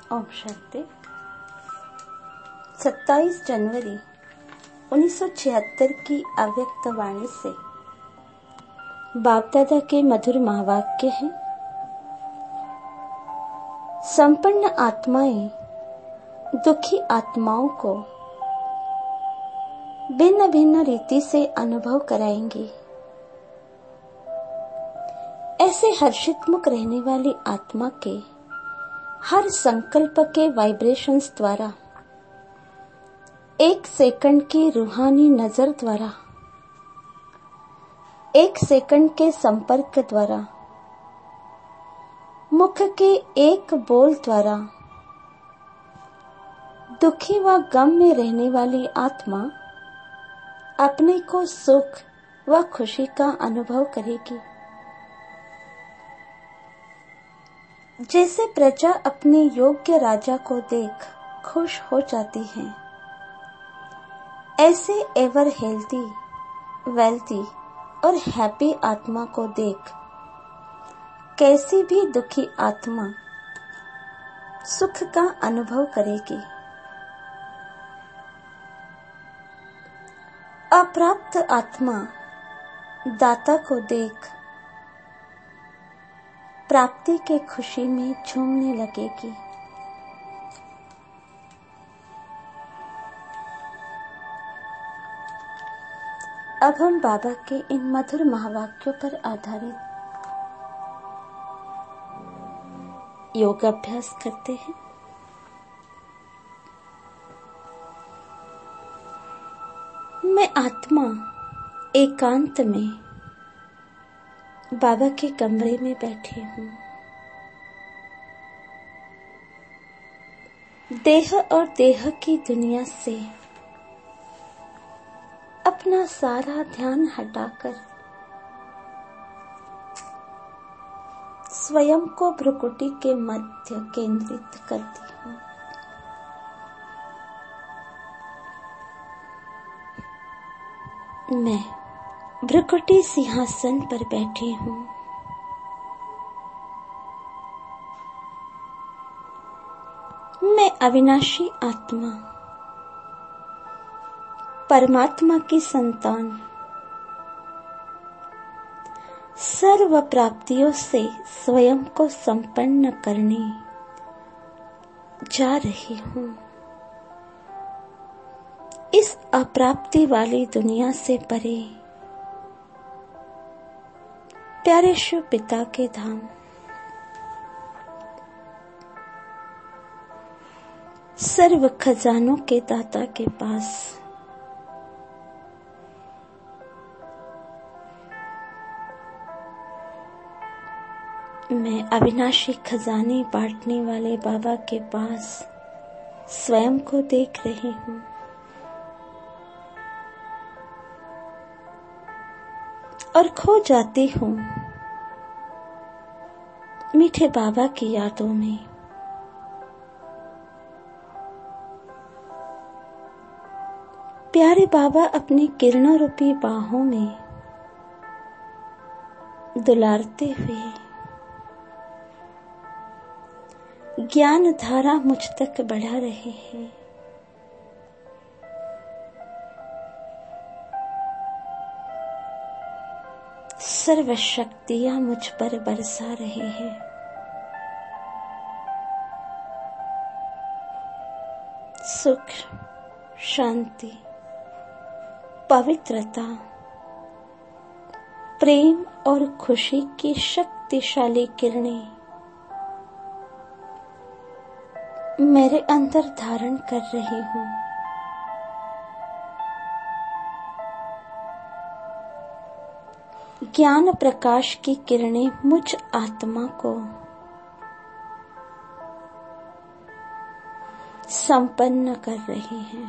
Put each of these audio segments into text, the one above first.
ओम शांति। 27 जनवरी 1976 की अव्यक्त वाणी से बाप दादा के मधुर महावाक्य हैं। संपन्न आत्माएं दुखी आत्माओं को भिन्न भिन्न रीति से अनुभव कराएंगी। ऐसे हर्षित मुख रहने वाली आत्मा के हर संकल्प के वाइब्रेशंस द्वारा, एक सेकंड की रूहानी नजर द्वारा, एक सेकंड के संपर्क द्वारा, मुख के एक बोल द्वारा दुखी व गम में रहने वाली आत्मा अपने को सुख व खुशी का अनुभव करेगी। जैसे प्रजा अपने योग्य राजा को देख खुश हो जाती है, ऐसे एवर हेल्थी, वेल्थी और हैप्पी आत्मा को देख कैसी भी दुखी आत्मा सुख का अनुभव करेगी। अप्राप्त आत्मा दाता को देख प्राप्ति के खुशी में झूमने लगेगी। अब हम बाबा के इन मधुर महावाक्यों पर आधारित योग अभ्यास करते हैं। मैं आत्मा एकांत में बाबा के कमरे में बैठी हूँ। देह और देह की दुनिया से अपना सारा ध्यान हटाकर स्वयं को भ्रुकुटी के मध्य केंद्रित करती हूँ। मैं भ्रुकुटी सिंहासन पर बैठी हूँ। मैं अविनाशी आत्मा, परमात्मा की संतान, सर्व प्राप्तियों से स्वयं को संपन्न करने जा रही हूँ। इस अप्राप्ति वाली दुनिया से परे प्यारे शिव पिता के धाम, सर्व खजानों के दाता के पास मैं अविनाशी खजाने बांटने वाले बाबा के पास स्वयं को देख रही हूँ। और खो जाती हूँ मीठे बाबा की यादों में। प्यारे बाबा अपनी किरणों रूपी बाहों में दुलारते हुए ज्ञान धारा मुझ तक बढ़ा रहे हैं। सर्व शक्तियां मुझ पर बरसा रहे हैं। सुख, शांति, पवित्रता, प्रेम और खुशी की शक्तिशाली किरणें मेरे अंदर धारण कर रही हूँ। ज्ञान प्रकाश की किरणें मुझ आत्मा को संपन्न कर रही हैं।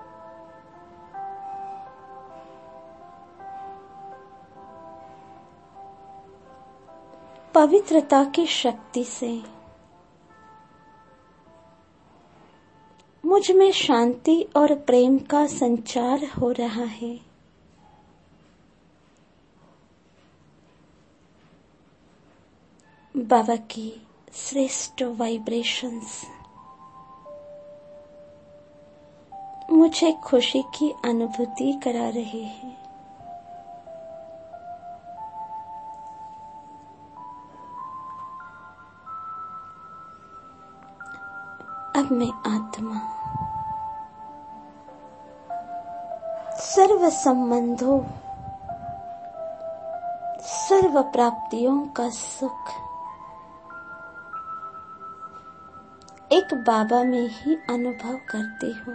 पवित्रता की शक्ति से मुझ में शांति और प्रेम का संचार हो रहा है। बाबा की श्रेष्ठ वाइब्रेशंस मुझे खुशी की अनुभूति करा रहे हैं। अब मैं आत्मा सर्व संबंधों, सर्व प्राप्तियों का सुख एक बाबा में ही अनुभव करती हूँ।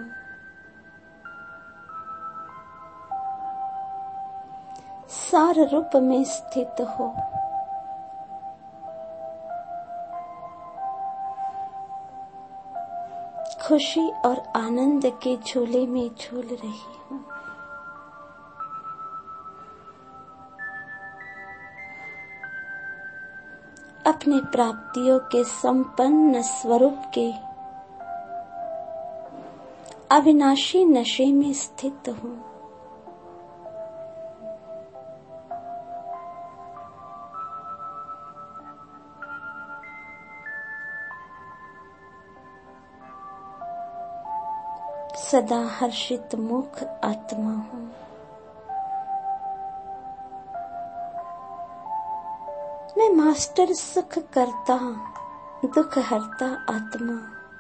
सार रूप में स्थित हो, खुशी और आनंद के झूले में झूल रही हूँ। अपने प्राप्तियों के संपन्न स्वरूप के अविनाशी नशे में स्थित हूँ। सदा हर्षित मुख आत्मा हूँ। मैं मास्टर सुख करता, दुख हरता आत्मा।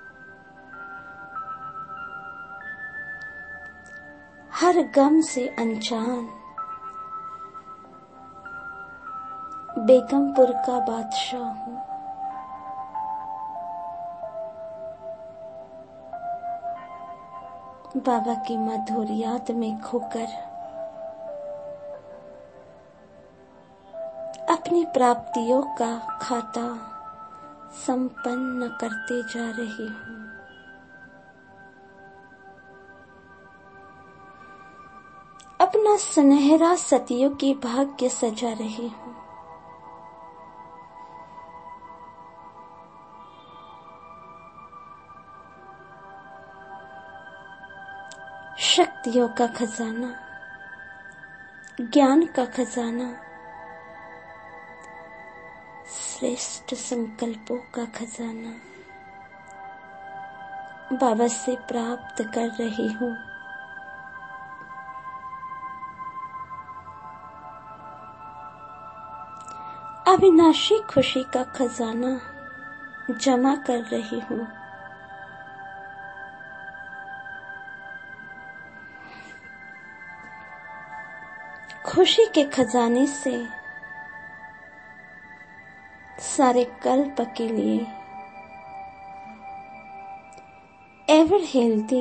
हर गम से अनजान, बेगमपुर का बादशाह हूँ। बाबा की मधुर याद में खोकर अपनी प्राप्तियों का खाता संपन्न करते जा रही हूँ। अपना सुनहरा सतयुगी भाग्य सजा रही हूँ। शक्तियों का खजाना, ज्ञान का खजाना, श्रेष्ठ संकल्पों का खजाना बाबा से प्राप्त कर रही हूँ। अविनाशी खुशी का खजाना जमा कर रही हूँ। खुशी के खजाने से सारे कल्प के लिए ever healthy,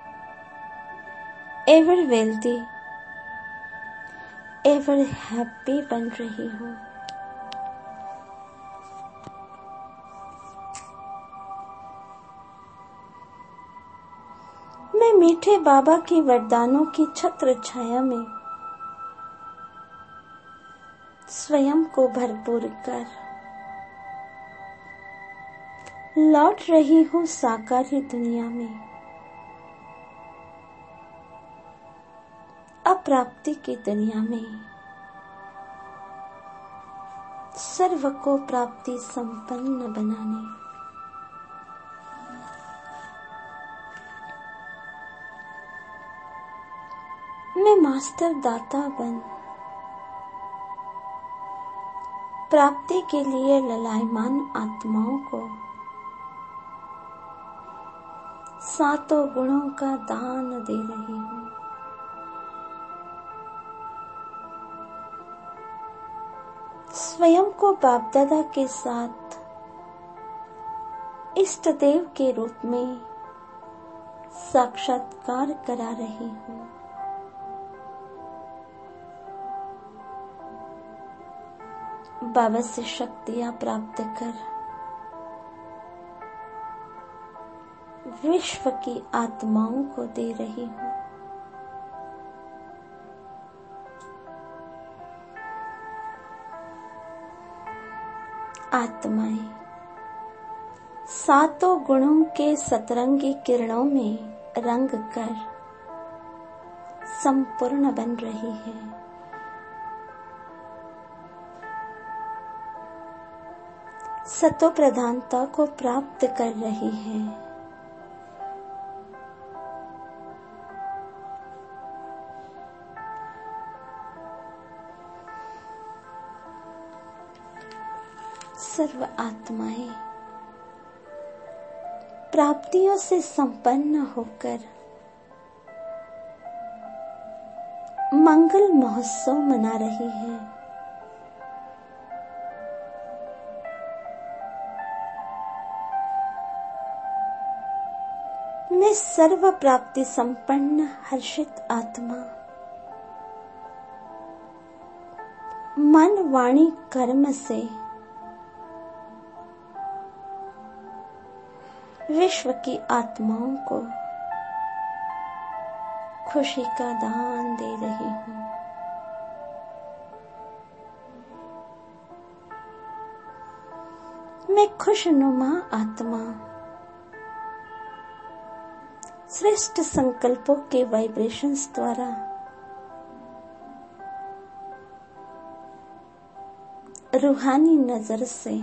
ever wealthy, ever happy बन रही हूँ। मैं मीठे बाबा के वरदानों की छत्र छाया में स्वयं को भरपूर कर लौट रही हूँ साकार ही दुनिया में। अप्राप्ति की दुनिया में सर्व को प्राप्ति संपन्न बनाने। मैं मास्टर दाता बन प्राप्ति के लिए ललायमान आत्माओं को सातों गुणों का दान दे रही हूँ। स्वयं को बाप दादा के साथ इष्ट देव के रूप में साक्षात्कार करा रही हूँ। बाबा से शक्तियां प्राप्त कर विश्व की आत्माओं को दे रही हूँ। आत्माएं सातों गुणों के सतरंगी किरणों में रंग कर संपूर्ण बन रही है। सतो प्रधानता को प्राप्त कर रही है। सर्व आत्माएं प्राप्तियों से संपन्न होकर मंगल महोत्सव मना रही है। मैं सर्व प्राप्ति संपन्न हर्षित आत्मा मन वाणी कर्म से विश्व की आत्माओं को खुशी का दान दे रही हूँ। मैं खुशनुमा आत्मा श्रेष्ठ संकल्पों के वाइब्रेशंस द्वारा रूहानी नजर से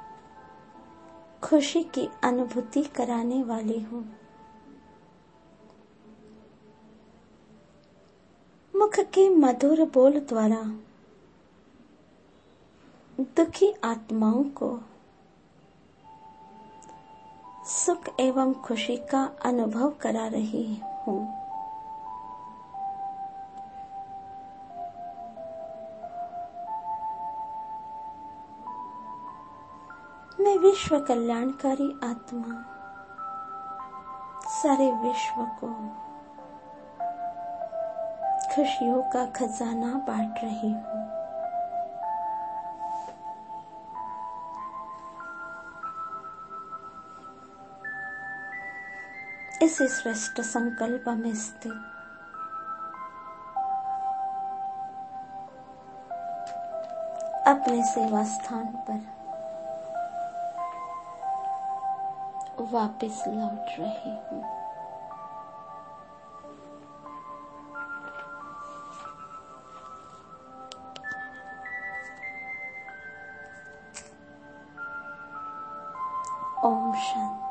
खुशी की अनुभूति कराने वाली हूँ। मुख के मधुर बोल द्वारा दुखी आत्माओं को सुख एवं खुशी का अनुभव करा रही हूँ। मैं विश्व कल्याणकारी आत्मा सारे विश्व को खुशियों का खजाना बांट रही हूँ। इस श्रेष्ठ संकल्प में स्थित अपने सेवा स्थान पर वापस लौट रही हूँ। ओम शांति।